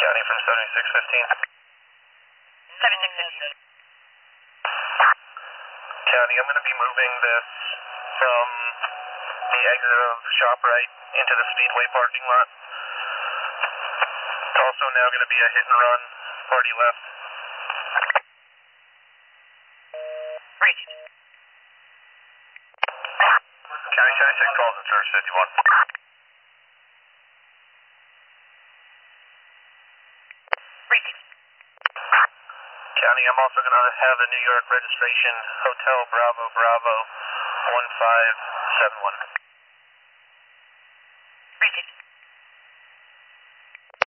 County from 7615. 7615. County, I'm going to be moving this from the exit of ShopRite into the Speedway parking lot. It's also now going to be a hit and run, party left. Reached. County 76 calls in service 51. Reached. County, I'm also going to have a New York registration, Hotel Bravo Bravo 1571.